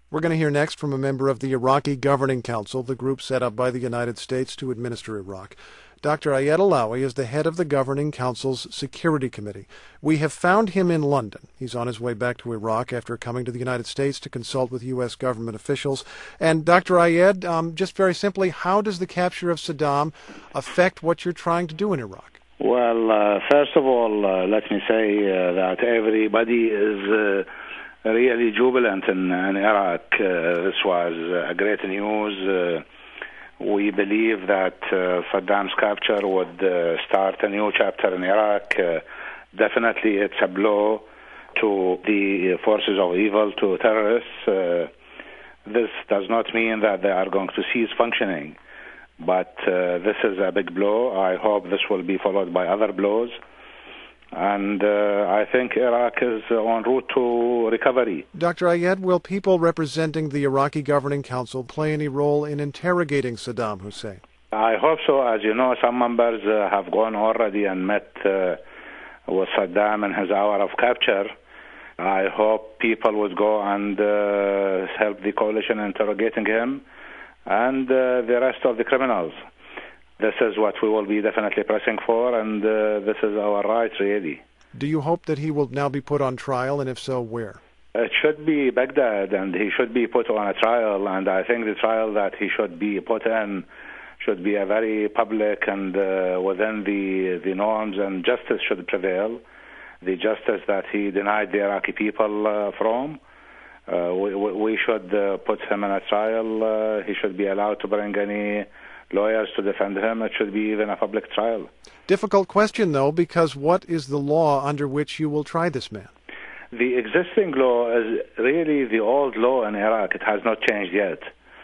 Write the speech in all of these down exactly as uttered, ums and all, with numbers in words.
We're going to hear next from a member of the Iraqi Governing Council, the group set up by the United States to administer Iraq. Doctor Ayed Allawi is the head of the Governing Council's Security Committee. We have found him in London. He's on his way back to Iraq after coming to the United States to consult with U S government officials. And Doctor Ayed, um, just very simply, how does the capture of Saddam affect what you're trying to do in Iraq? Well, uh, first of all, uh, let me say uh, that everybody is uh, really jubilant in, in Iraq. Uh, this was uh, great news. Uh, we believe that uh, Saddam's capture would uh, start a new chapter in Iraq. Uh, definitely it's a blow to the forces of evil, to terrorists. Uh, this does not mean that they are going to cease functioning, but uh, this is a big blow. I hope this will be followed by other blows. And uh, I think Iraq is en route to recovery. Doctor Ayed, will people representing the Iraqi Governing Council play any role in interrogating Saddam Hussein? I hope so. As you know, some members uh, have gone already and met uh, with Saddam in his hour of capture. I hope people would go and uh, help the coalition interrogating him and uh, the rest of the criminals. This is what we will be definitely pressing for, and uh, this is our right, really. Do you hope that he will now be put on trial, and if so, where? It should be Baghdad, and he should be put on a trial, and I think the trial that he should be put in should be a very public and uh, within the, the norms, and justice should prevail, the justice that he denied the Iraqi people uh, from. Uh, we, we should uh, put him in a trial. Uh, he should be allowed to bring any lawyers to defend him. It should be even a public trial. Difficult question, though, because what is the law under which you will try this man? The existing law is really the old law in Iraq. It has not changed yet.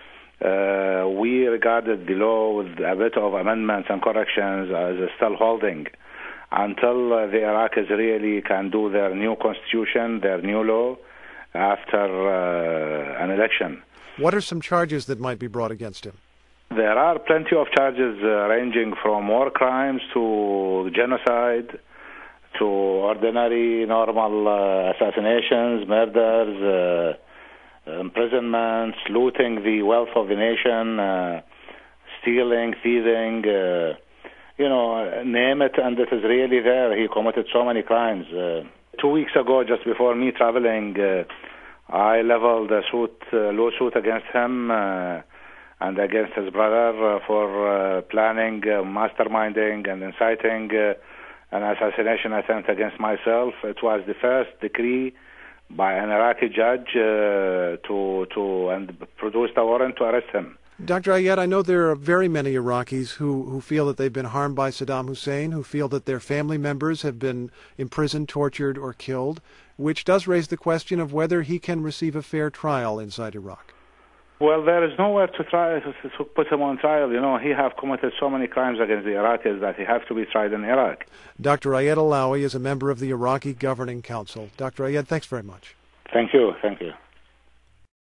Uh, we regarded the law with a bit of amendments and corrections as still holding until uh, the Iraqis really can do their new constitution, their new law, after uh, an election. What are some charges that might be brought against him? There are plenty of charges uh, ranging from war crimes to genocide to ordinary, normal uh, assassinations, murders, uh, imprisonments, looting the wealth of the nation, uh, stealing, thieving, uh, you know, name it, and it is really there. He committed so many crimes. Uh, two weeks ago, just before me traveling, uh, I leveled a suit, uh, lawsuit against him uh, and against his brother uh, for uh, planning, uh, masterminding, and inciting uh, an assassination attempt against myself. It was the first decree by an Iraqi judge uh, to to and produced a warrant to arrest him. Doctor Ayed, I know there are very many Iraqis who, who feel that they've been harmed by Saddam Hussein, who feel that their family members have been imprisoned, tortured, or killed, which does raise the question of whether he can receive a fair trial inside Iraq. Well, there is nowhere to try to, to put him on trial. You know, he have committed so many crimes against the Iraqis that he has to be tried in Iraq. Doctor Ayed Allawi is a member of the Iraqi Governing Council. Doctor Ayed, thanks very much. Thank you. Thank you.